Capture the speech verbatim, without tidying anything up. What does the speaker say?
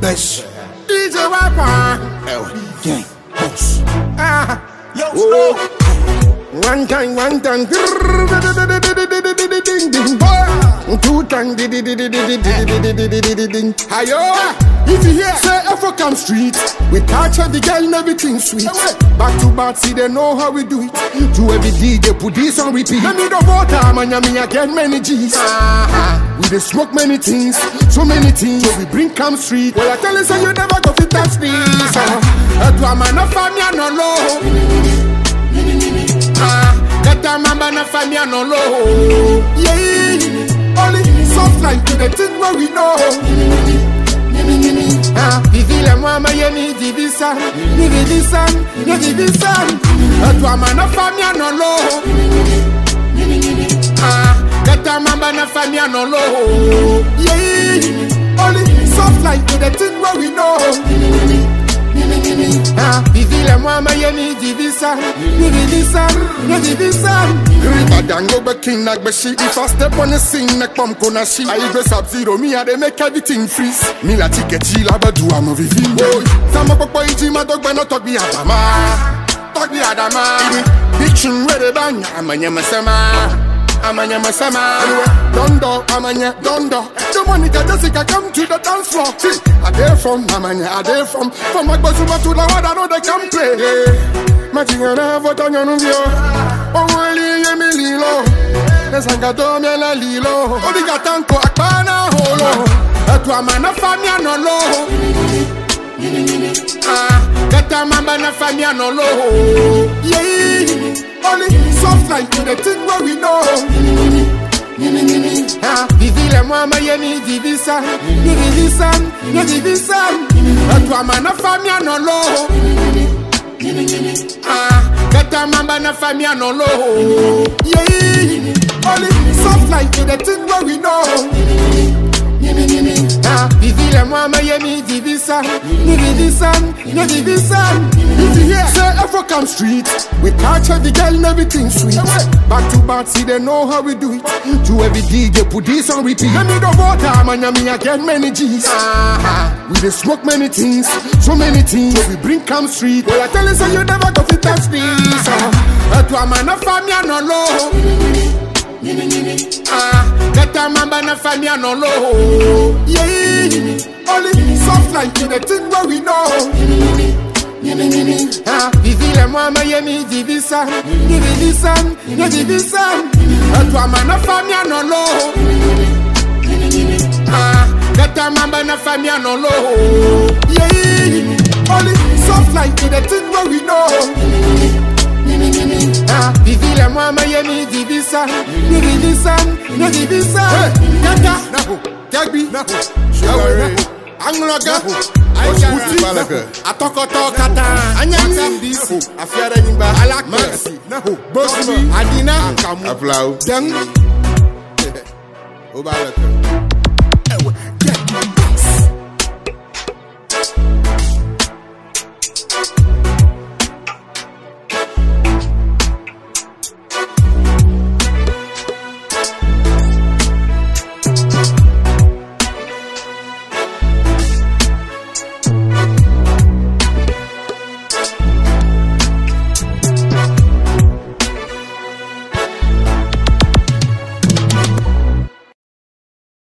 Besh. D J Wapa. L. Gang. Boss. Ah. Yo, Snow. One time, one time. Two time. Ayo. If you hear, say African street. We catch the girl and everything sweet. Back to back, see they know how we do it. To every D J, put this on repeat. Let me the water, man, me I get many G's. We dey smoke many things, so many things. So we bring Cam Street. Well, I tell you, say you never go fit touch this. That woman no family no low. Ah, that woman no family no low. Yeah, only soft like to the thing where we know. Ah, vivi le mama ye ni divisa, ni divisa, ni divisa. That woman no family no low. Ah, that woman no family no low. Yeah, only soft like to the thing where we know. Ah, vivi le mama ye ni divisa, ni divisa, ni divisa. River dango be king nak be she. If I step on the scene, nak pump kona she. I go sub zero, me I dey make everything freeze. Me la ticket chila be do am vivi. Oh, sama popo iji ma dog be no talk be adama, talk be adama. Big tune ready bang, amanya masema. Amanya masama, dondo, amanya, dondo. The money that Jessica come to the dance floor. See, I there from, amanya, I there from. From my boss to the one I know they can play. Matinga na voto nyanuvio. Oweli yemi lilo. Nesanga me la lilo. Obiga tanko akbana holo. Etwa mana famia no lo. Ah, kata mamba na famia no lo. Yeah. Only soft like to the thing where we know. Ah, vivi le mama ye ni divisa, ni divisa, ni divisa. Atwa mana famia no lo. Ah, kata mamba na famia no lo. Yeah, only soft like to the thing where we know. Ah, vivi le mama ye ni divisa, ni divisa, ni divisa. If you hear, say African street. We catch every girl and everything sweet. Back to back, see they know how we do it. To every D J, put this on repeat. Let me the water, man, me I get many G's. We dey smoke many things, so many things. So we bring Cam Street. Well, I tell you, say you never go fit touch this. That woman no family no low. Ah, that woman no family no low. Yeah, only soft like to the thing where we know. Ah, vivi le mama ye ni divisa, ni divisa, ni divisa. That woman no family no low. Ah, that woman no family no low. Yeah, only soft like to the thing where we know. Ah, vivi le mama ye ni divisa, ni divisa, ni divisa. Kaka, naho, Gagby, naho, Sugar, Angloga, Ayana, Atokoto Kata, Anyanga, Bisu, Afiara Nimba, Alak, Maxi, naho, Bossy, Adina, Applaud, Dang, Obalaka.